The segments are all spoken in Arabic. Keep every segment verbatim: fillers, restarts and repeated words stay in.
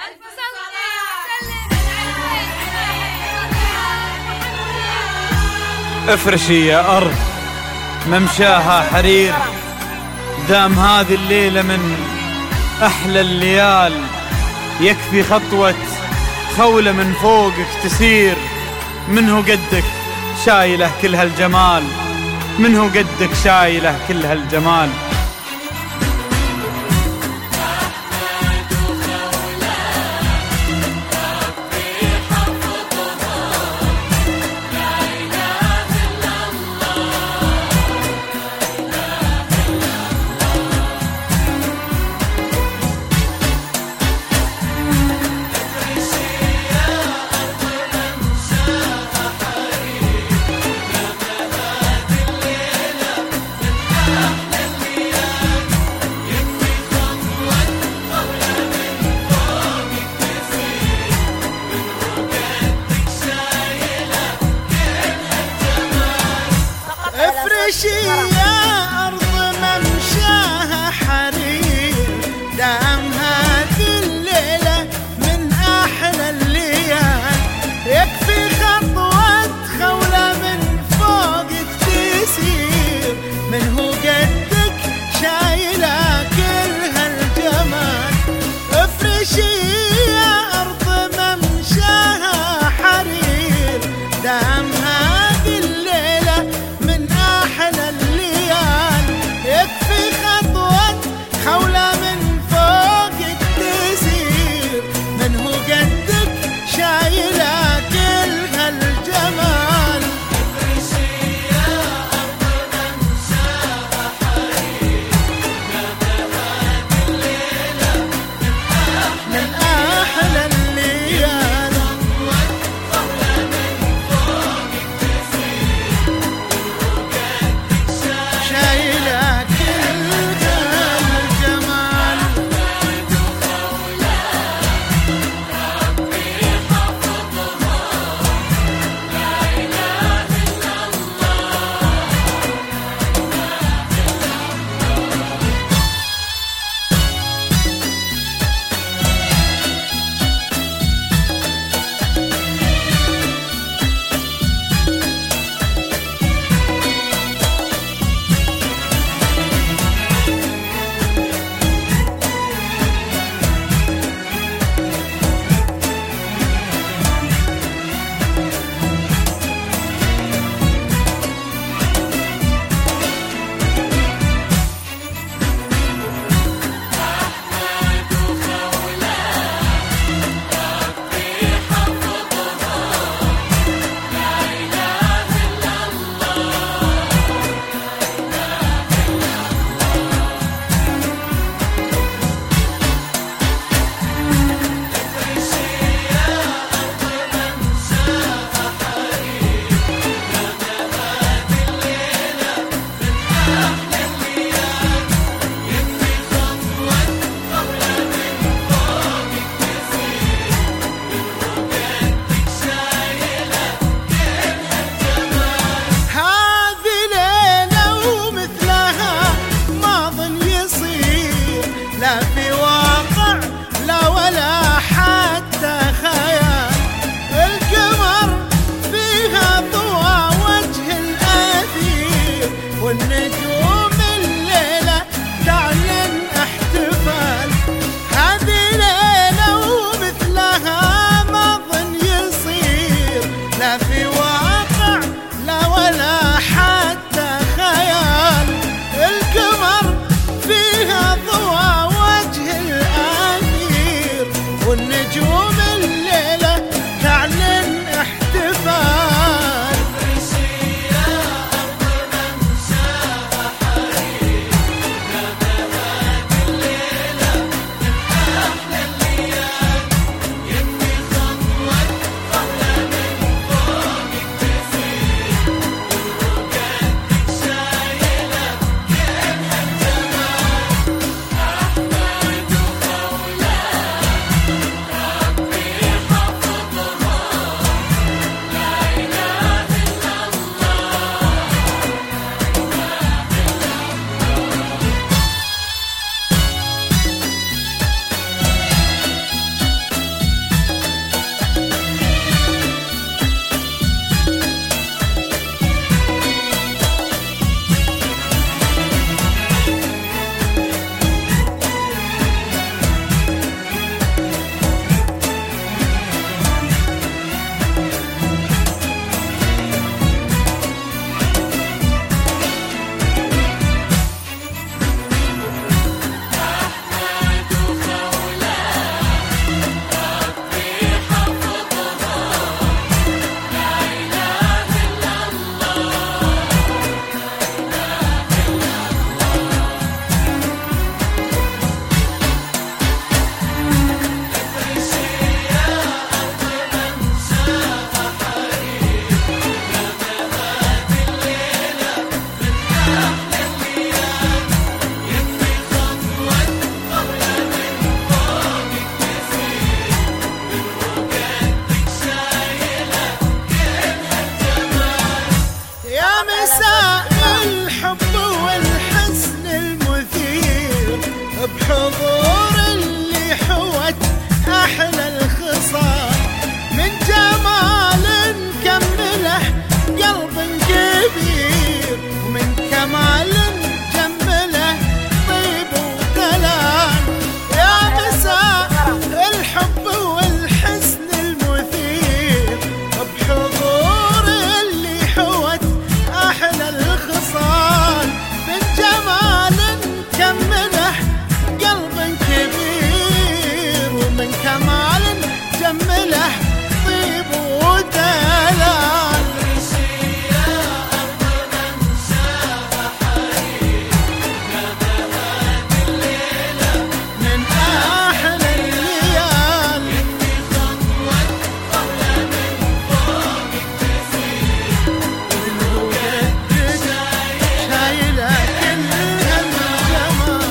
افرشي يا أرض ممشاها حرير، دام هذه الليلة من أحلى الليال، يكفي خطوة خولة من فوقك تسير. منه قدك شايله كل هالجمال، منه قدك شايله كل هالجمال. افرشي يا أرض ممشاها حرير، دام هذه الليلة من أحلى الليال، يكفي خطوة خولة من فوقك تسير. من هو قدك شايلة كل هالجمال. افرشي يا أرض ممشاها حرير، دام هذه الليلة من أحلى الليال، يكفي خطوة خولة من فوقك تسير. من هو قدك شايلة كل هالجمال. افرشي يا أرض ممشاها حرير، هذه الليلة من أحلى الليال، خولة من فوقك تسير. شايلة كل هالجمال. لا في واقع لا ولا حتى خيال. القمر فيها ضوى وجه الأثير، والنجوم الليلة تعلن احتفال. هذه ليلة ومثلها ما ظن يصير، لا في واقع لا ولا حتى خيال. القمر فيها ضوى وجه بحضور اللي حوت أحلى الخصال من جمال كمله قلب كبير، ومن كمال جمله طيب ودلال. يا مساء الحب والحسن المثير بحضور اللي حوت أحلى الخصال من جمال كمله قلب كبير، ومن كمال جمله طيب ودلال. من أحلى الليال شايلة كل هالجمال.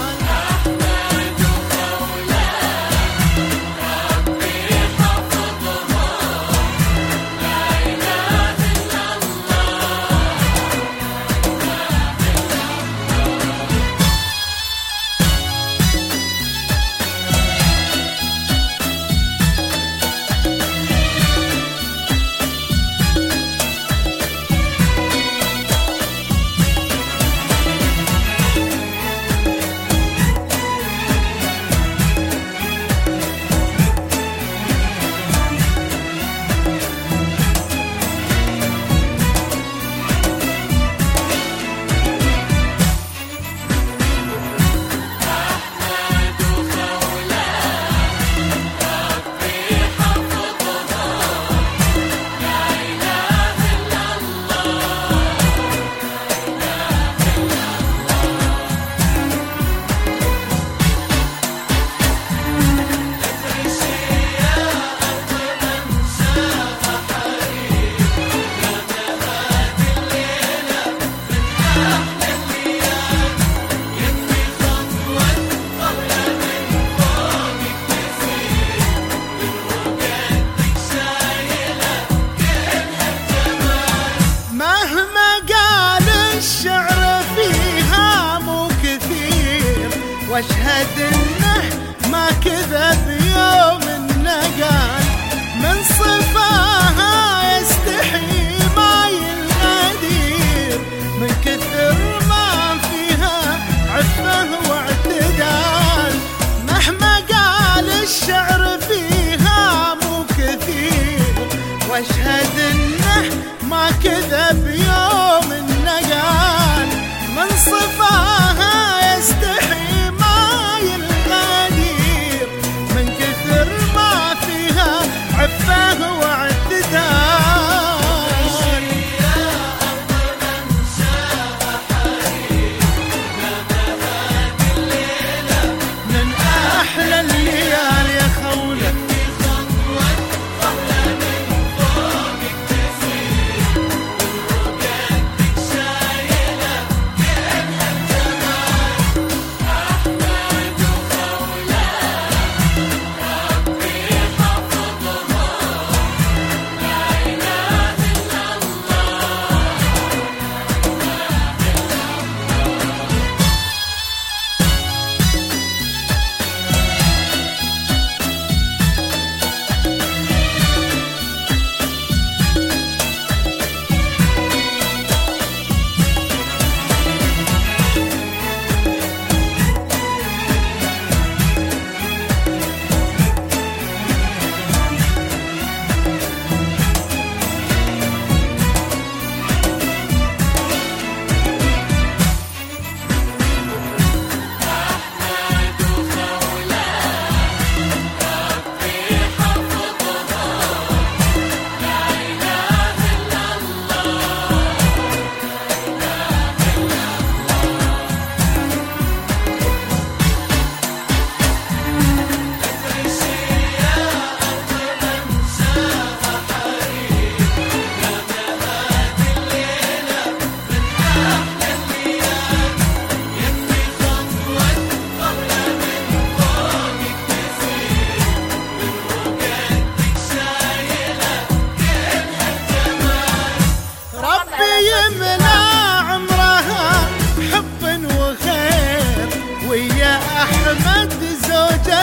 واشهد انه ما كذب يوم النقال من صفاها يستحي ما ينغدير من كثر ما فيها عفه واعتدال. مهما قال الشعر فيها مو كثير واشهد انه ما كذب يوم النقال من صفاها يستحي ما ينغدير من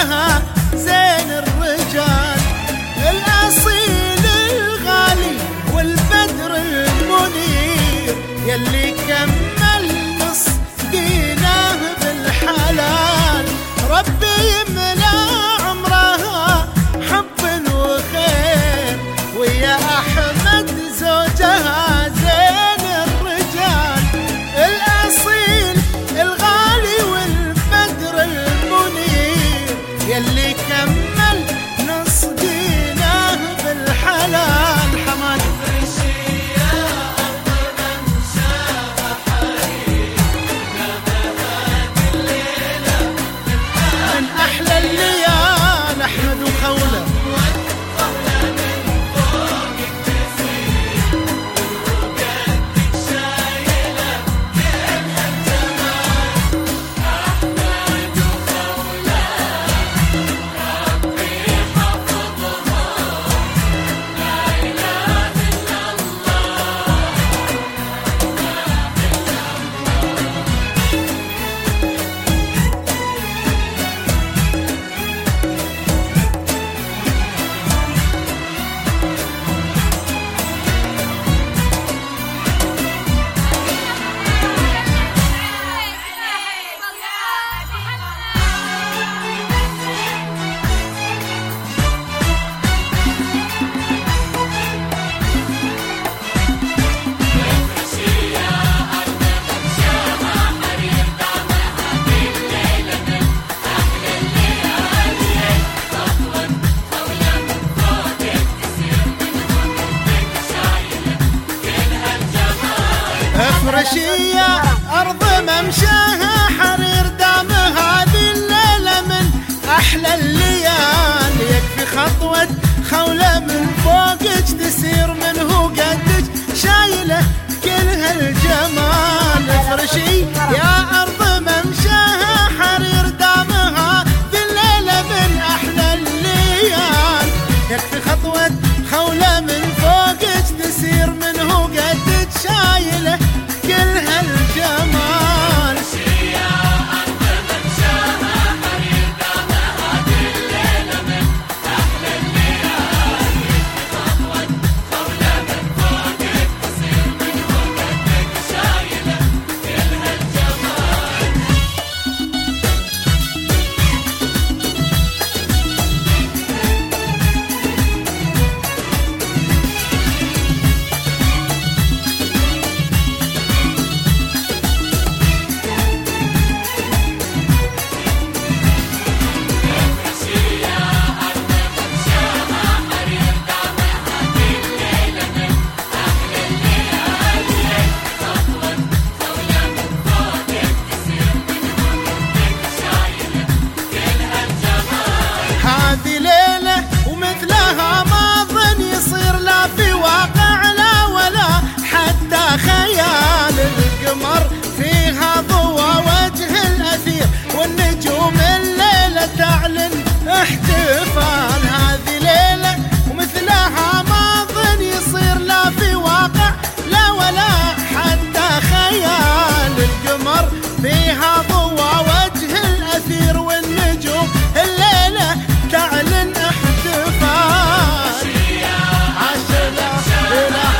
زوجها زين الرجال، الأصيل الغالي والبدر المنير يلي كمل نص دينه بالحلال. ربي يملى عمرها حب وخير، ويا أحمد زوجها زين الرجال، الأصيل الغالي والبدر المنير يلي كمل نص دينه بالحلال. حماد من أحلى الليال أحمد وخولة. افرشية أرض ممشاها حرير دام هذه الليلة من أحلى الليال، يكفي خطوة خولة من فوقك تسير منه قدك شايلة كل هالجمال. افرشي يا أرض ممشاها حرير دام هذه الليلة من أحلى الليال، يكفي خطوة خولة من فوقك تسير منه قدك شايلة كل هالجمال. هذه ليلة ومثلها ما ظن يصير، لا في واقع لا ولا حتى خيال. القمر فيها ضوى وجه الأثير، والنجوم الليلة تعلن احتفال. هذه ليلة ومثلها ما ظن يصير، لا في واقع لا ولا حتى خيال. القمر فيها ضوى وجه الأثير، والنجوم الليلة تعلن احتفال. عشرة ليلة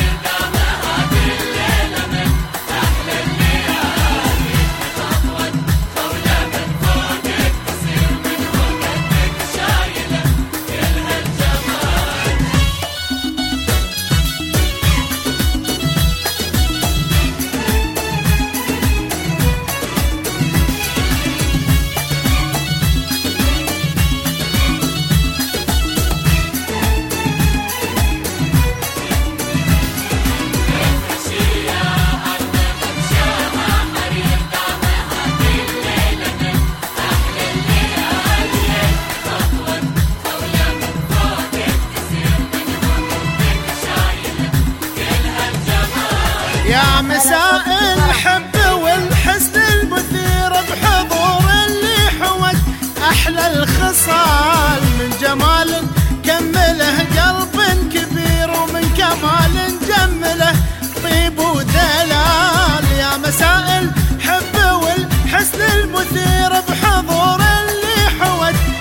يا مساء الحب والحسن المثير بحضور اللي حوج أحلى الخصال. من جمال كمله قلب كبير، ومن كمال جمله طيب ودلال. يا مساء الحب والحسن المثير بحضور اللي حوج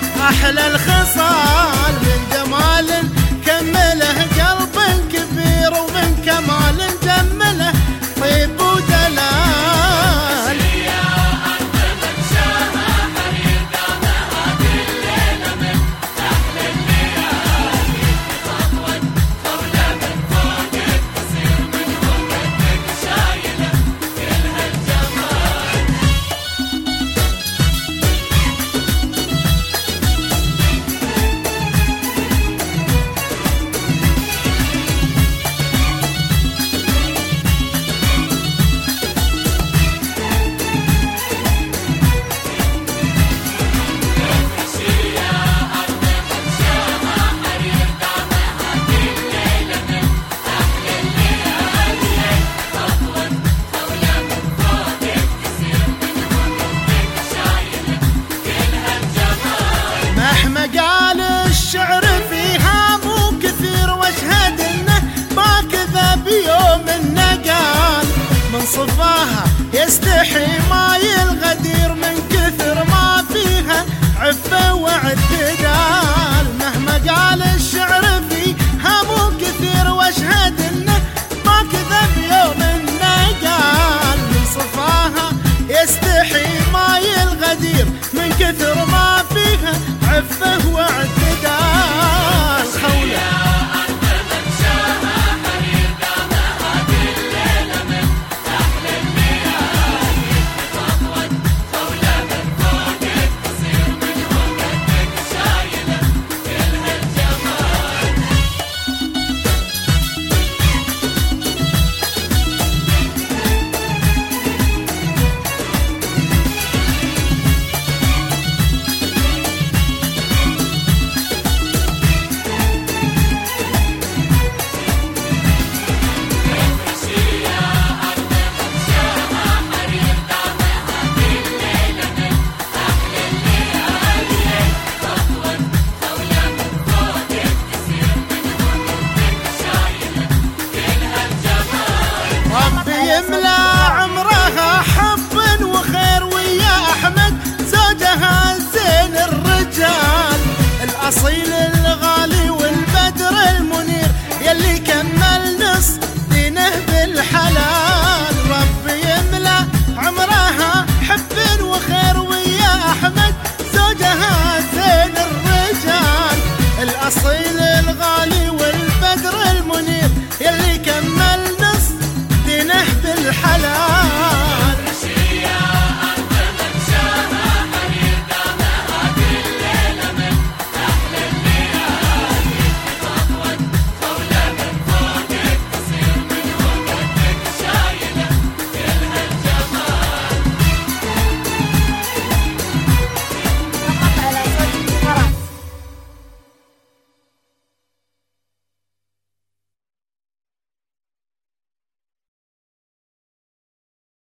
صفاها يستحي ماي الغدير من كثر ما